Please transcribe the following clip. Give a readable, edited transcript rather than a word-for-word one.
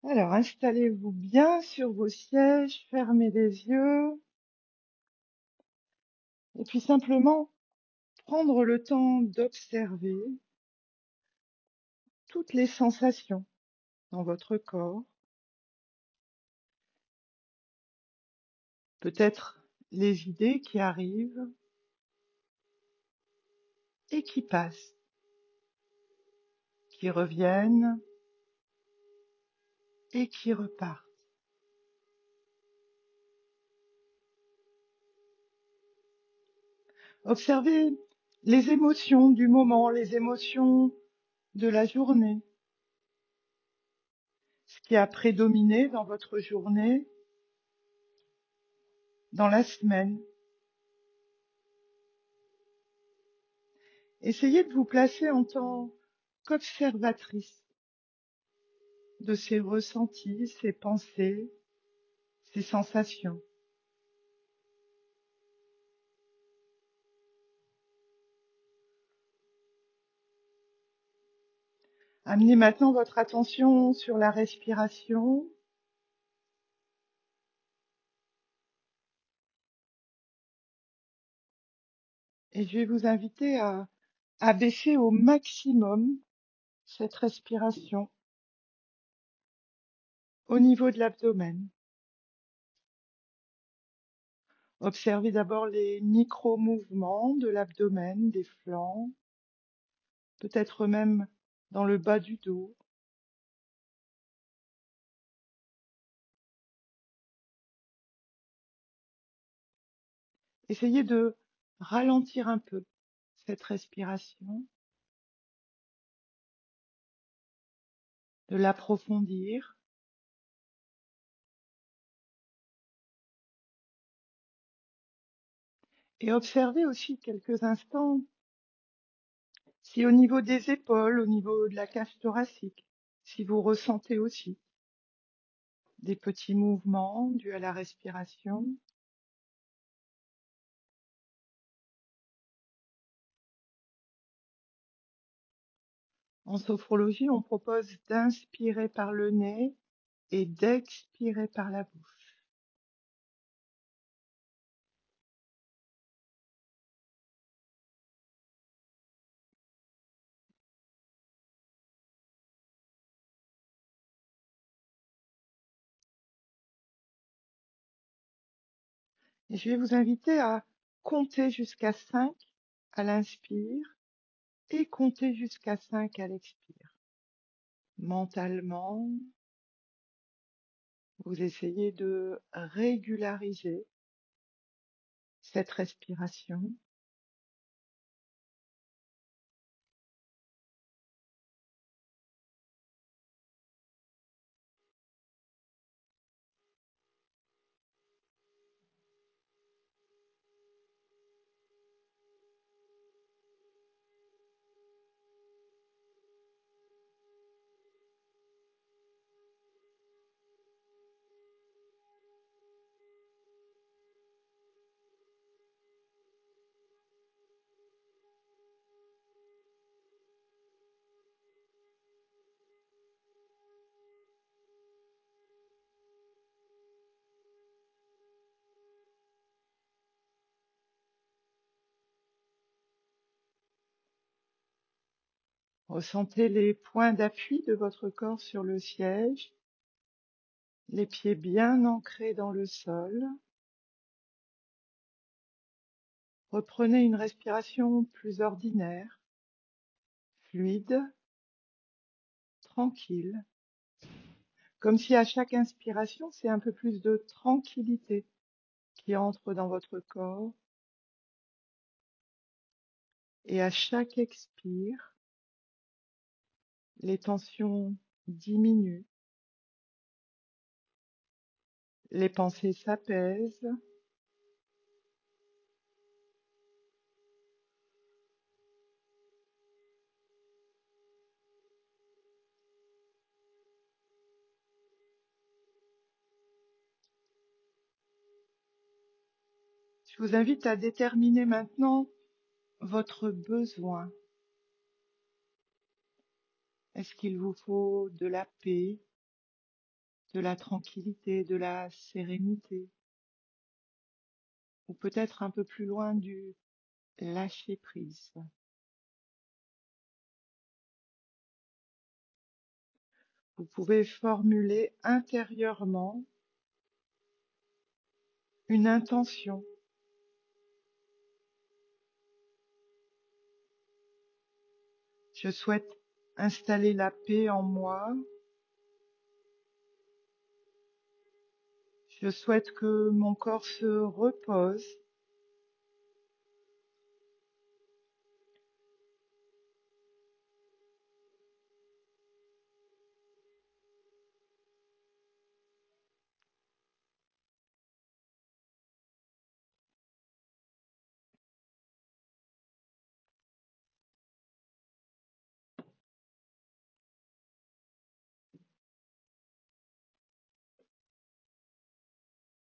Alors, installez-vous bien sur vos sièges, fermez les yeux, et puis simplement prendre le temps d'observer toutes les sensations dans votre corps, peut-être les idées qui arrivent et qui passent, qui reviennent et qui repartent. Observez les émotions du moment, les émotions de la journée, ce qui a prédominé dans votre journée, dans la semaine. Essayez de vous placer en tant qu'observatrice de ces ressentis, ces pensées, ces sensations. Amenez maintenant votre attention sur la respiration et je vais vous inviter à baisser au maximum cette respiration au niveau de l'abdomen. Observez d'abord les micro-mouvements de l'abdomen, des flancs, peut-être même dans le bas du dos. Essayez de ralentir un peu cette respiration, de l'approfondir et observez aussi quelques instants si au niveau des épaules, au niveau de la cage thoracique, si vous ressentez aussi des petits mouvements dus à la respiration. En sophrologie, on propose d'inspirer par le nez et d'expirer par la bouche. Et je vais vous inviter à compter jusqu'à 5 à l'inspire et compter jusqu'à 5 à l'expire. Mentalement, vous essayez de régulariser cette respiration. Ressentez les points d'appui de votre corps sur le siège, les pieds bien ancrés dans le sol. Reprenez une respiration plus ordinaire, fluide, tranquille, comme si à chaque inspiration, c'est un peu plus de tranquillité qui entre dans votre corps, et à chaque expire, les tensions diminuent, les pensées s'apaisent. Je vous invite à déterminer maintenant votre besoin. Est-ce qu'il vous faut de la paix, de la tranquillité, de la sérénité, ou peut-être un peu plus loin du lâcher prise. Vous pouvez formuler intérieurement une intention. Je souhaite installer la paix en moi. Je souhaite que mon corps se repose